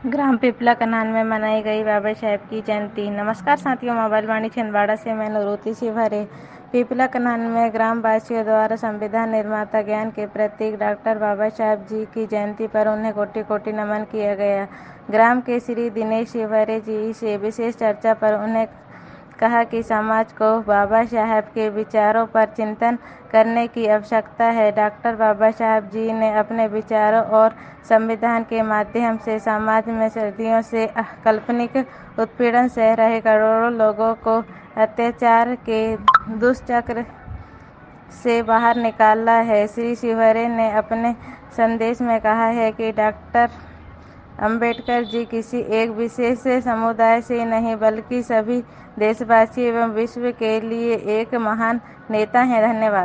ग्राम पिपला कनान में मनाई गई बाबा साहेब की जयंती। नमस्कार साथियों, मोबाइल वाणी छिंदवाड़ा से मैं नूरुति सिवहरे। पिपला कनान में ग्राम वासियों द्वारा संविधान निर्माता, ज्ञान के प्रतीक डॉक्टर बाबा साहेब जी की जयंती पर उन्हें कोटि कोटि नमन किया गया। ग्राम के श्री दिनेश सिवहरे जी से विशेष चर्चा पर उन्हें कहा कि समाज को बाबा साहेब के विचारों पर चिंतन करने की आवश्यकता है। डॉक्टर बाबा साहेब जी ने अपने विचारों और संविधान के माध्यम से समाज में सदियों से काल्पनिक उत्पीड़न सह रहे करोड़ों लोगों को अत्याचार के दुष्चक्र से बाहर निकाला है। श्री सिवहरे ने अपने संदेश में कहा है कि डॉक्टर अंबेडकर जी किसी एक विशेष समुदाय से नहीं बल्कि सभी देशवासियों एवं विश्व के लिए एक महान नेता हैं। धन्यवाद।